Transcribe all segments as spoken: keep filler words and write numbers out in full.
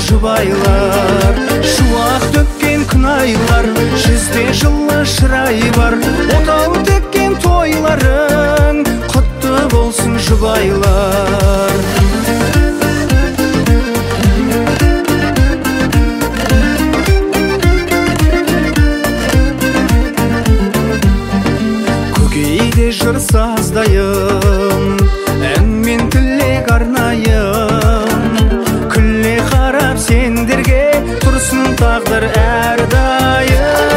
жұбайлар. Шуақ төккен күн айлар, жүзде жылы шырай бар. Отау теккен тойларың құтты болсын жұбайлар. Көкейде жыр саздайым, ән мен тілек арнайым. Күле қарап сендерге тұрсын тағдыр әрдайым.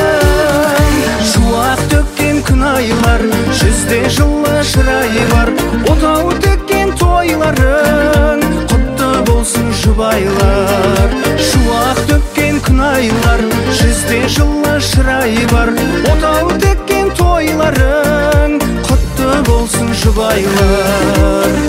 Шуақ төккен күн айлар, жүзде жылы шырай бар. Отау теккен тойларың құтты болсын жұбайлар. Шуақ төккен күн айлар, жүзде жылы шырай бар. Отау теккен тойларың құтты болсын жұбайлар.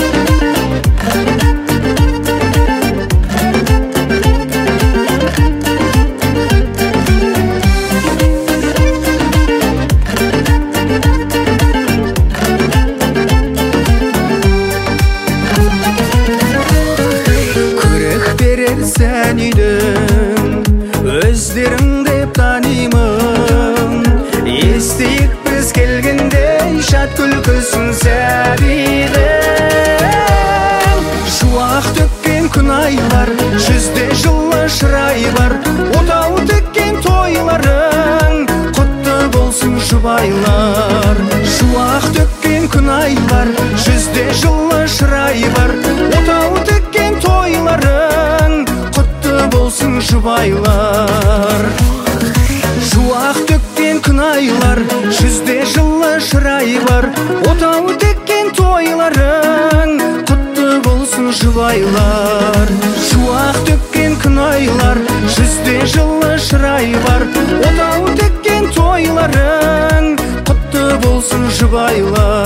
Сән үйдің өздерің деп танимын. Естейік біз келгенде шат күлкісін сәбидің. Шуақ төккен күн айлар, жүзде жылы шырай бар. Отау теккен тойларың құтты болсын жұбайлар. Шуақ төккен күн айлар, жүзде жылы шырай бар. Отау теккен тойларың болсын жұбайлар. Шуақ төккен күн айлар, жүзде жылы шырай бар. Отау теккен тойларың құтты болсын жұбайлар. Шуақ төккен күн айлар, жүзде жылы шырай бар. Отау теккен тойларың құтты болсын жұбайлар.